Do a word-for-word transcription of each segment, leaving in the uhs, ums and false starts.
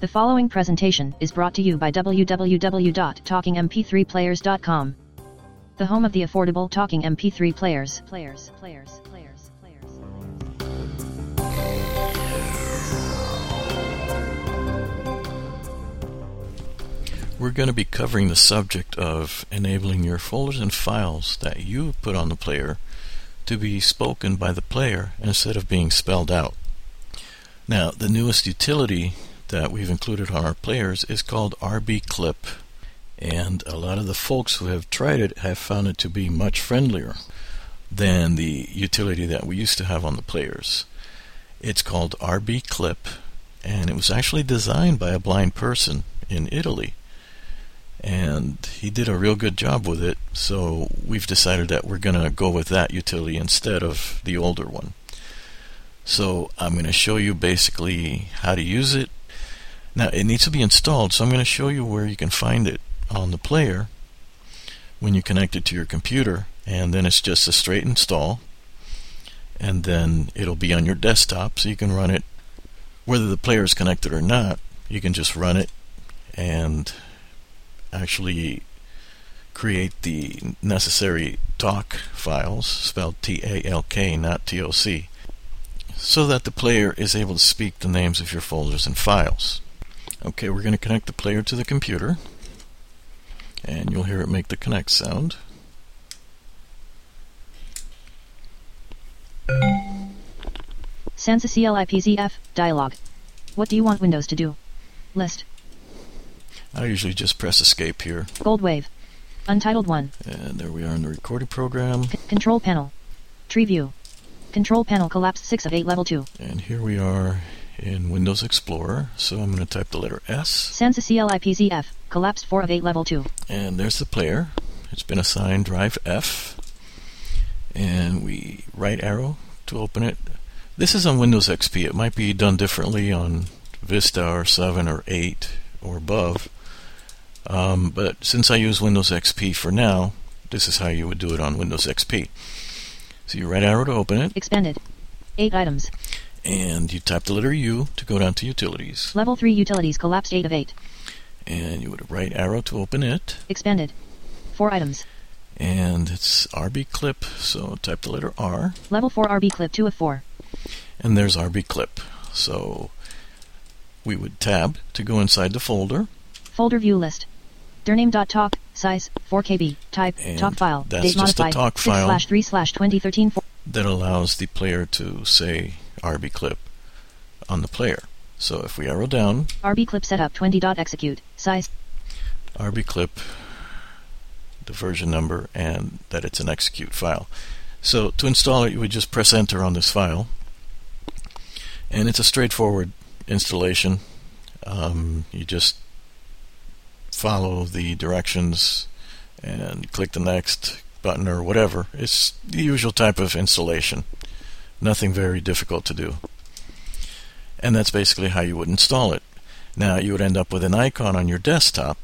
The following presentation is brought to you by w w w dot talking m p three players dot com, the home of the affordable talking M P three players. Players, players, players, players. We're going to be covering the subject of enabling your folders and files that you put on the player to be spoken by the player instead of being spelled out. Now, the newest utility that we've included on our players is called R B Clip, and a lot of the folks who have tried it have found it to be much friendlier than the utility that we used to have on the players. It's called R B Clip, and it was actually designed by a blind person in Italy, and he did a real good job with it, so we've decided that we're going to go with that utility instead of the older one. So I'm going to show you basically how to use it. Now, it needs to be installed, so I'm going to show you where you can find it on the player when you connect it to your computer, and then it's just a straight install, and then it'll be on your desktop, so you can run it whether the player is connected or not. You can just run it and actually create the necessary talk files, spelled T A L K, not T O C, so that the player is able to speak the names of your folders and files. Okay, we're going to connect the player to the computer, and you'll hear it make the connect sound. Sans C L I P Z F dialog. What do you want Windows to do? List. I usually just press escape here. Gold wave. Untitled one. And there we are in the recording program. C control panel. Tree view. Control panel collapsed six of eight level two. And here we are in Windows Explorer, so I'm going to type the letter S. Sans C L I P Z F, collapsed four of eight level two. And there's the player. It's been assigned drive F. And we right arrow to open it. This is on Windows X P. It might be done differently on Vista or seven or eight or above. Um, but since I use Windows X P for now, this is how you would do it on Windows X P. So you right arrow to open it. Expanded. Eight items. And you type the letter U to go down to Utilities. Level three Utilities collapsed eight of eight. And you would right arrow to open it. Expanded. Four items. And it's R B Clip, so type the letter R. Level four R B Clip two of four. And there's R B Clip. So we would tab to go inside the folder. Folder view list. Dirname.talk, size four K B, type And talk file, that's date just modified, a talk file six slash three slash twenty thirteen. that allows the player to say R B Clip on the player. So if we arrow down, R B Clip setup twenty dot execute, size R B Clip, the version number, and that it's an execute file. So to install it, you would just press enter on this file, and it's a straightforward installation. Um, you just follow the directions and click the next button or whatever. It's the usual type of installation. Nothing very difficult to do. And that's basically how you would install it. Now you would end up with an icon on your desktop.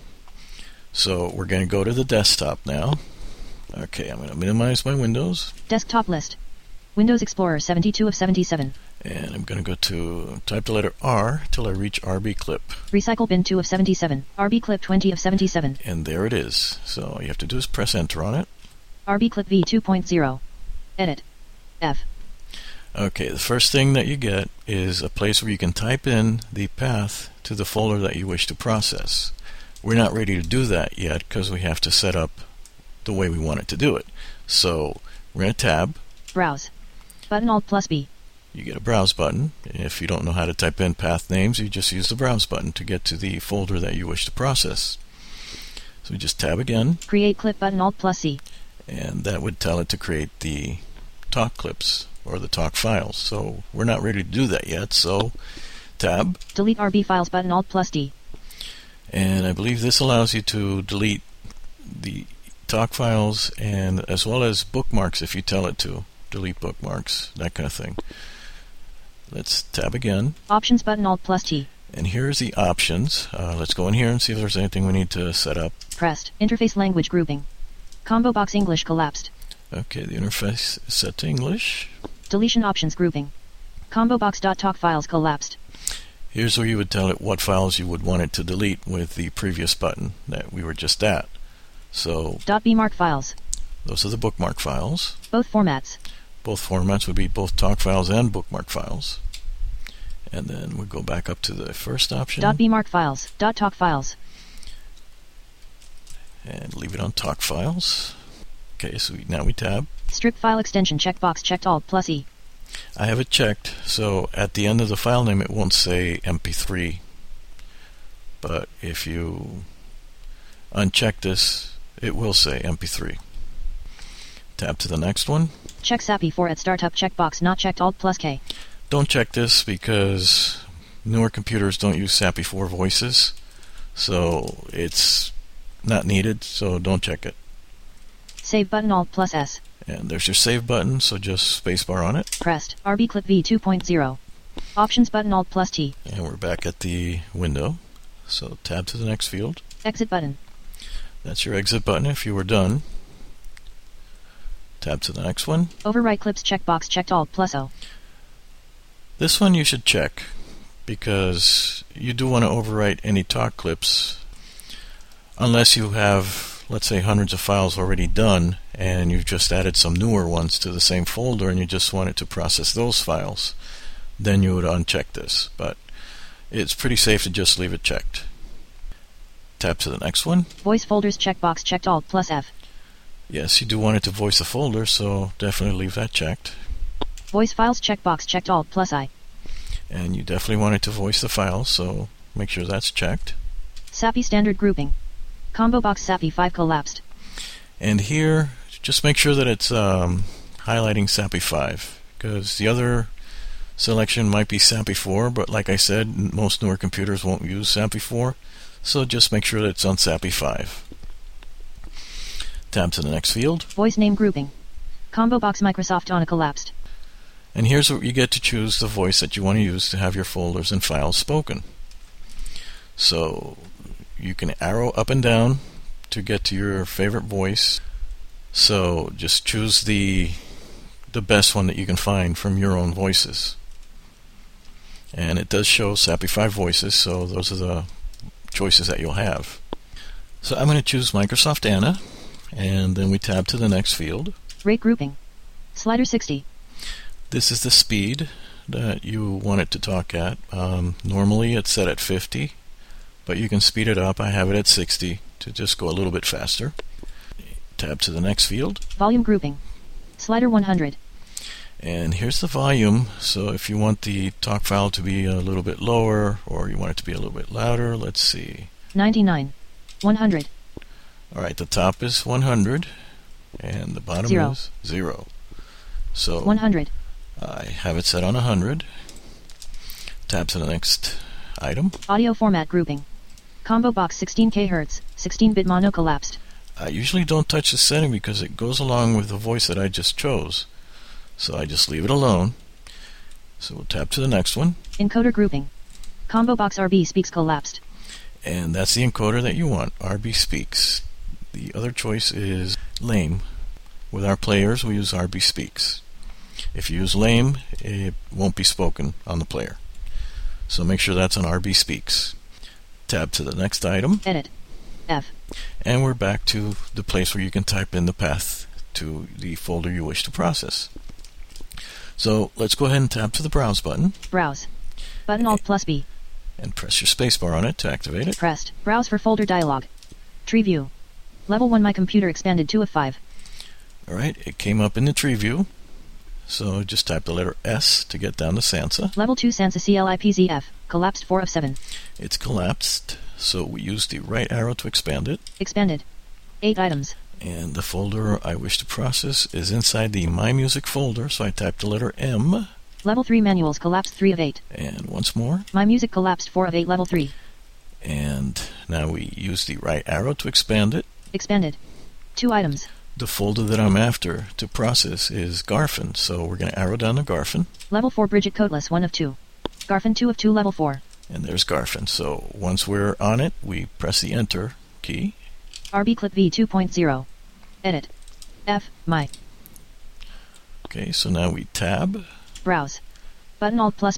So we're going to go to the desktop now. Okay, I'm going to minimize my windows. Desktop list. Windows Explorer seventy-two of seventy-seven. And I'm going to go to type the letter R till I reach R B Clip. Recycle bin two of seventy-seven. R B Clip twenty of seventy-seven. And there it is. So all you have to do is press enter on it. R B Clip V two point oh. Edit. F. Okay, the first thing that you get is a place where you can type in the path to the folder that you wish to process. We're not ready to do that yet because we have to set up the way we want it to do it. So we're going to tab. Browse. Button Alt plus B. You get a browse button. If you don't know how to type in path names, you just use the browse button to get to the folder that you wish to process. So we just tab again. Create clip button Alt plus C. And that would tell it to create the talk clips or the talk files. So we're not ready to do that yet, so tab. Delete R B files button Alt plus D. And I believe this allows you to delete the talk files and as well as bookmarks if you tell it to. Delete bookmarks, that kind of thing. Let's tab again. Options button Alt plus T. And here's the options. Uh, let's go in here and see if there's anything we need to set up. Pressed. Interface language grouping. Combo box English collapsed. Okay, the interface is set to English. Deletion options grouping. Combo box.talk files collapsed. Here's where you would tell it what files you would want it to delete with the previous button that we were just at. So, .bmark files. Those are the bookmark files. Both formats. Both formats would be both talk files and bookmark files. And then we go back up to the first option. .bmark files. .talk files. And leave it on talk files. Okay, so we, now we tab. Strip file extension checkbox checked Alt plus E. I have it checked, so at the end of the file name it won't say M P three. But if you uncheck this, it will say M P three. Tab to the next one. Check S A P I four at startup checkbox not checked Alt plus K. Don't check this because newer computers don't use S A P I four voices, so it's not needed, so don't check it. Save button Alt plus S. And there's your save button, so just spacebar on it. Pressed. R B Clip V two point oh. Options button Alt plus T. And we're back at the window, so tab to the next field. Exit button. That's your exit button if you were done. Tab to the next one. Overwrite clips checkbox checked Alt plus O. This one you should check because you do want to overwrite any talk clips unless you have, let's say, hundreds of files already done and you've just added some newer ones to the same folder and you just want it to process those files. Then you would uncheck this, but it's pretty safe to just leave it checked. Tab to the next one. Voice folders checkbox checked Alt plus F. Yes, you do want it to voice a folder, so definitely leave that checked. Voice files checkbox checked Alt plus I. And you definitely want it to voice the files, so make sure that's checked. S A P I standard grouping. Combo box S A P I five collapsed. And here, just make sure that it's um, highlighting S A P I five, because the other selection might be S A P I four, but like I said, most newer computers won't use S A P I four, so just make sure that it's on S A P I five. Tab to the next field. Voice name grouping. Combo box Microsoft on a collapsed. And here's where you get to choose the voice that you want to use to have your folders and files spoken. So you can arrow up and down to get to your favorite voice. So just choose the the best one that you can find from your own voices. And it does show S A P I five voices, so those are the choices that you'll have. So I'm going to choose Microsoft Anna, and then we tab to the next field. Rate grouping. Slider sixty. This is the speed that you want it to talk at. Um, normally it's set at fifty, but you can speed it up. I have it at sixty to just go a little bit faster. Tab to the next field. Volume grouping. Slider one hundred. And here's the volume. So if you want the talk file to be a little bit lower or you want it to be a little bit louder, let's see. ninety-nine. one hundred. Alright, the top is one hundred and the bottom Zero. is zero. So one hundred. I have it set on one hundred. Tab to the next item. Audio format grouping. Combo box sixteen kilohertz, sixteen bit mono collapsed. I usually don't touch the setting because it goes along with the voice that I just chose. So I just leave it alone. So we'll tab to the next one. Encoder grouping. Combo box R B speaks collapsed. And that's the encoder that you want, R B speaks. The other choice is lame. With our players, we use R B speaks. If you use lame, it won't be spoken on the player. So make sure that's on R B speaks. Tab to the next item. Edit. F. And we're back to the place where you can type in the path to the folder you wish to process. So let's go ahead and tab to the Browse button. Browse. Button Alt plus B. And press your spacebar on it to activate it. Pressed. Browse for folder dialog. Tree view. Level one My computer expanded two of five. Alright, it came up in the tree view. So just type the letter S to get down to Sansa. Level two Sansa C L I P Z F. Collapsed four of seven. It's collapsed, so we use the right arrow to expand it. Expanded. eight items. And the folder I wish to process is inside the My Music folder, so I type the letter M. Level three Manuals collapsed three of eight. And once more. My Music collapsed four of eight. Level three. And now we use the right arrow to expand it. Expanded. two items. The folder that I'm after to process is Garfin, so we're going to arrow down to Garfin. Level four Bridget Codeless one of two. Garfin two of two. Level four. And there's Garfin. So once we're on it, we press the Enter key. R B Clip V two point oh. Edit. F. My. Okay, so now we tab. Browse. Button Alt plus B.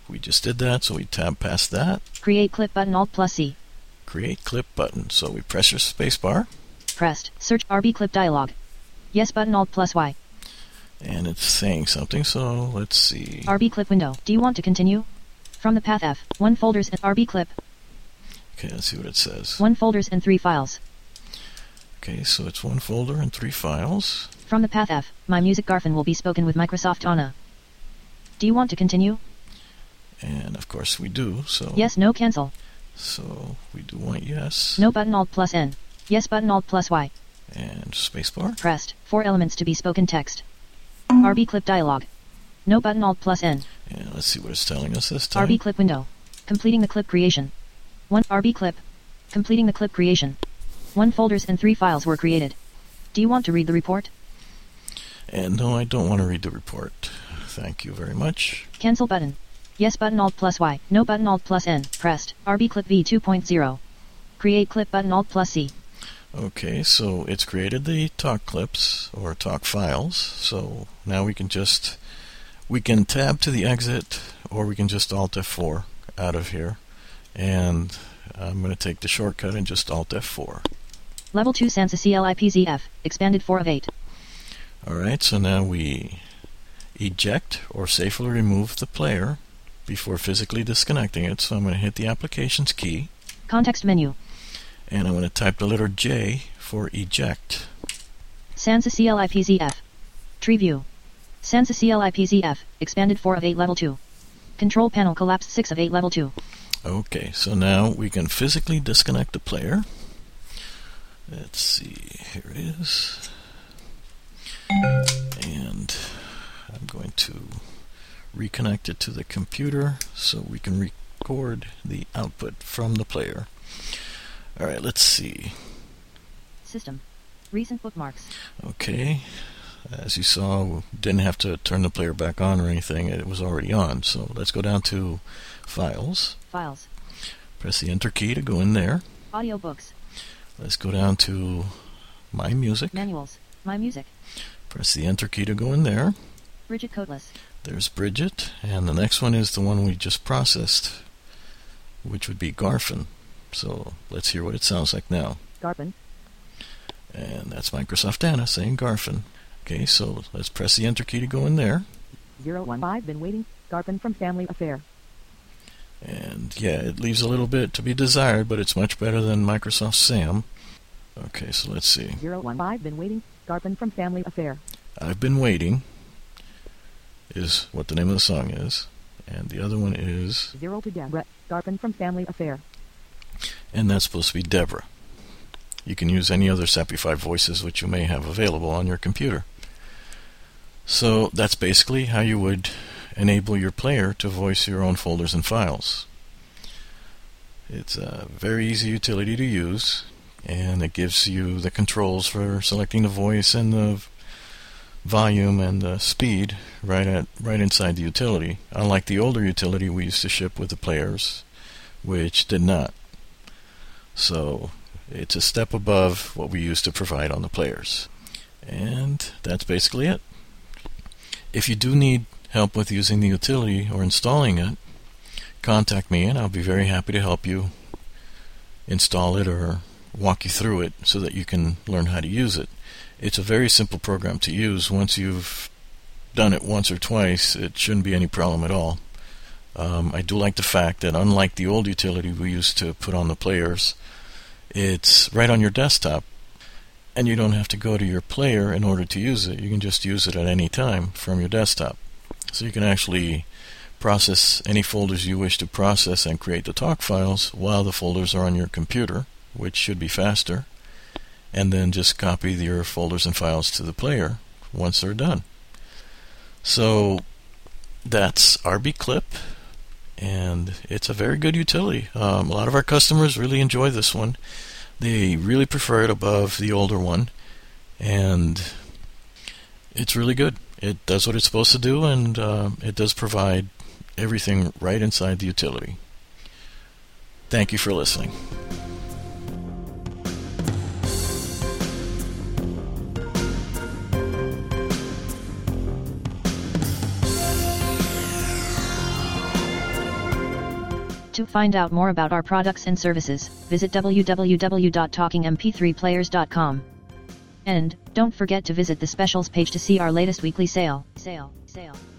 We just did that, so we tab past that. Create clip button Alt plus C. Create clip button. So we press your spacebar. Pressed. Search R B clip dialog. Yes button Alt plus Y. And it's saying something, so let's see. R B clip window. Do you want to continue? From the path F. One folders and R B clip. Okay, let's see what it says. One folders and three files. Okay, so it's one folder and three files. From the path F. My music Garfin will be spoken with Microsoft Anna. Do you want to continue? And of course we do, so... Yes, no, cancel. So we do want yes. No button Alt plus N. Yes button Alt plus Y. And spacebar. Pressed. Four elements to be spoken text. R B clip dialog. No button Alt plus N. And let's see what it's telling us this time. R B clip window. Completing the clip creation. One R B clip. Completing the clip creation. One folders and three files were created. Do you want to read the report? And no, I don't want to read the report. Thank you very much. Cancel button. Yes button Alt plus Y. No button Alt plus N. Pressed. R B clip V two point oh. Create clip button Alt plus C. Okay, so it's created the talk clips or talk files. So now we can just we can tab to the exit, or we can just Alt F four out of here. And I'm going to take the shortcut and just Alt F four. Level two Sansa C L I P Z F. Expanded four of eight. Alright, so now we eject or safely remove the player before physically disconnecting it. So I'm going to hit the applications key. Context menu. And I'm going to type the letter J for eject. Sansa C L I P Z F. Tree view. Sansa C L I P Z F. Expanded four of eight level two. Control panel collapsed six of eight level two. Okay, so now we can physically disconnect the player. Let's see, here it is. And I'm going to reconnect it to the computer so we can record the output from the player. Alright, let's see. System. Recent bookmarks. Okay, as you saw, we didn't have to turn the player back on or anything. It was already on. So let's go down to Files. Files. Press the Enter key to go in there. Audiobooks. Let's go down to My Music. Manuals. My Music. Press the Enter key to go in there. Bridget Codeless. There's Bridget, and the next one is the one we just processed, which would be Garfin. So let's hear what it sounds like now. Garfin. And that's Microsoft Anna saying Garfin. Okay, so let's press the Enter key to go in there. zero one five, been waiting. Garfin from Family Affair. And yeah, it leaves a little bit to be desired, but it's much better than Microsoft Sam. Okay, so let's see. zero one five, been waiting. Garfin from Family Affair. I've Been Waiting is what the name of the song is. And the other one is... Zero to Deborah. Garfin from Family Affair. And that's supposed to be Deborah. You can use any other S A P I five voices which you may have available on your computer. So that's basically how you would enable your player to voice your own folders and files. It's a very easy utility to use, and it gives you the controls for selecting the voice and the volume and the speed right at right inside the utility, unlike the older utility we used to ship with the players, which did not. So it's a step above what we used to provide on the players. And that's basically it. If you do need help with using the utility or installing it, contact me and I'll be very happy to help you install it or walk you through it so that you can learn how to use it. It's a very simple program to use. Once you've done it once or twice, it shouldn't be any problem at all. Um, I do like the fact that unlike the old utility we used to put on the players, it's right on your desktop and you don't have to go to your player in order to use it. You can just use it at any time from your desktop. So you can actually process any folders you wish to process and create the talk files while the folders are on your computer, which should be faster, and then just copy your folders and files to the player once they're done. So that's R B Clip, and it's a very good utility. Um, a lot of our customers really enjoy this one. They really prefer it above the older one, and it's really good. It does what it's supposed to do, and uh, it does provide everything right inside the utility. Thank you for listening. To find out more about our products and services, visit w w w dot talking m p three players dot com. And, don't forget to visit the specials page to see our latest weekly sale. Sale, sale.